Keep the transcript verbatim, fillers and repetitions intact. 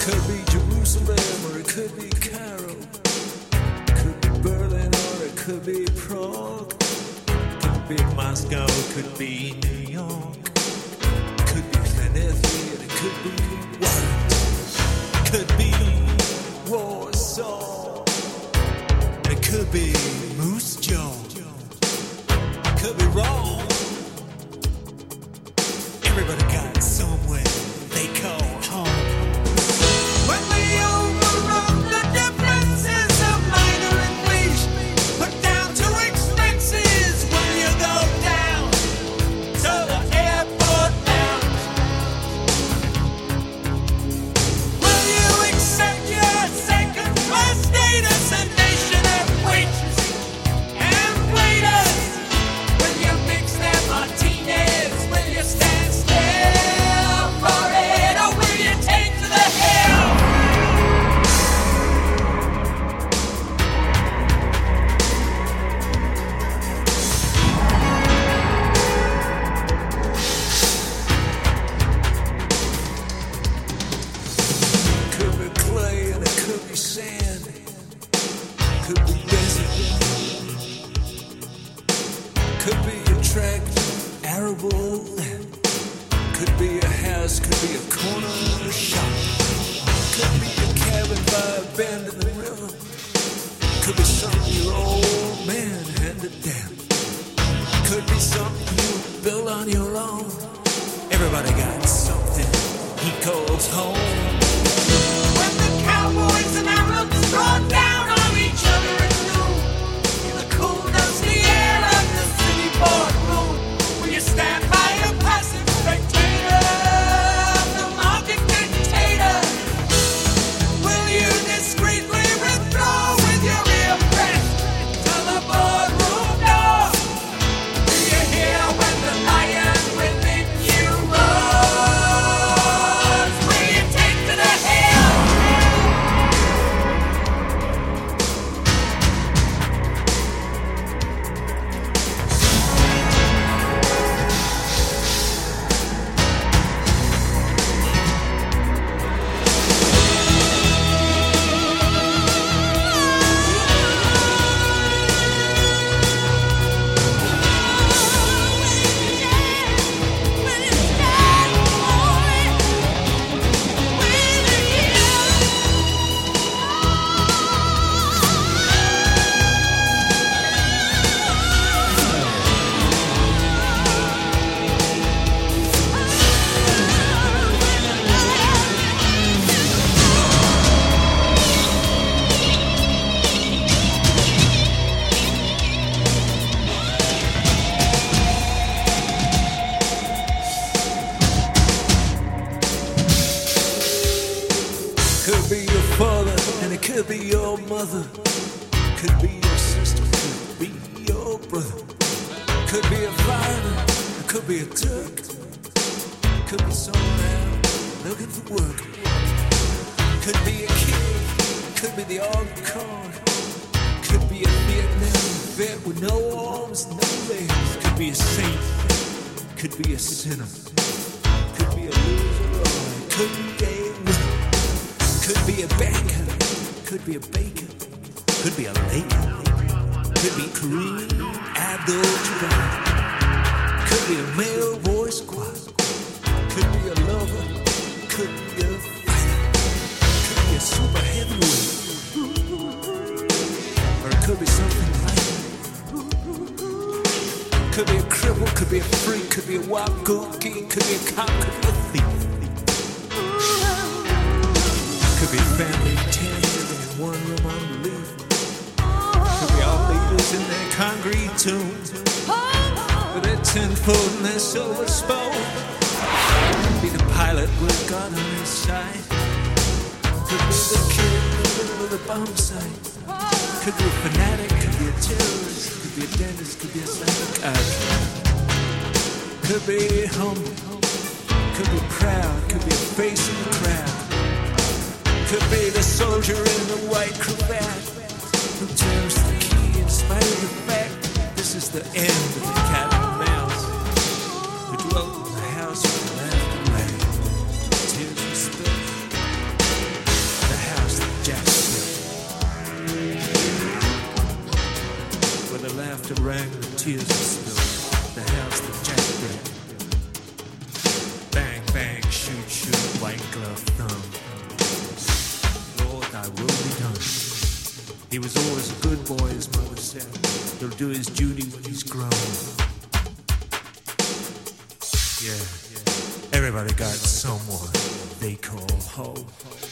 Could be Jerusalem or it could be Cairo. Could be Berlin or it could be Prague. Could be Moscow, could be New York. Could be Philadelphia, it could be Washington. Could be Warsaw. It could be Moose Jaw. Could be wrong. Everybody got somewhere they call home. When we overrun the differences of minor English, put down to expenses when you go down to the airport lounge. Will you accept your second class status, a nation of waitresses and waiters? Will you mix their martinis? Will you stand still for it, or will you take to the hill? Could be clay and it could be sand. Could be desert. Could be a tract of arable land. Could be a house, could be a corner shop. Could be a cabin by a bend in the river. Could be something your old man handed down. Could be something you built on your own. Everybody got something he calls home. When the cowboys and Arabs draw down on each other at noon, in the cool, dusty air of the city boardroom, will you stand by a passive spectator of the market dictator? Will you discreetly withdraw with your ear pressed to the boardroom door? Do you hear when the lion within you roars? Will you take to the hill? Could be your father and it could be your mother. Could be your sister, could be your brother. Could be a fireman, it could be a Turk. Could be someone out looking for work. Could be a kid, could be the armed car. Could be a Vietnam vet with no arms, no legs. Could be a saint, could be a sinner. Could be a loser or it could be a winner. Could be a banker, could be a baker, could be a lady, could be Kareem Abdul-Jabbar, could be a male voice choir, could be a lover, could be a fighter, could be a super heavyweight, or it could be something lighter. Could be a cripple, could be a freak, could be a wild goat king, could be a cop, could be a thief. Could be a family of ten living in one room on relief. Could be all leaders in their concrete tombs, with their tenfold and their silver spoon. Could be the pilot with a gun on his side. Could be the kid in the middle of the bomb site. Could be a fanatic, could be a terrorist, could be a dentist, could be a psychiatrist. Could be humble, could be proud, could be a face in the crowd. Could be the soldier in the white cravat who turns the key in spite of the fact this is the end of the cat and mouse who dwelt in the house with the laughter rain, tears and spit. He was always a good boy, his mother said. He'll do his duty when he's grown. Yeah, everybody got someone they call home.